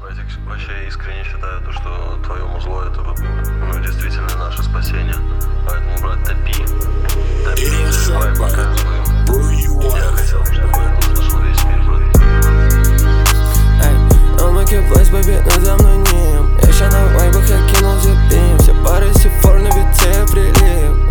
Братик, вообще искренне считаю то, что твое музло это вот, ну, действительно наше спасение. Поэтому, брат, топи, заливай пока своим. Я хотел, чтобы это услышал весь мир, брат. Эй, он макет-плейс победный за мной ним. Я ща на вайбах, я кинул зипим. Все пары сифор на бите прилив.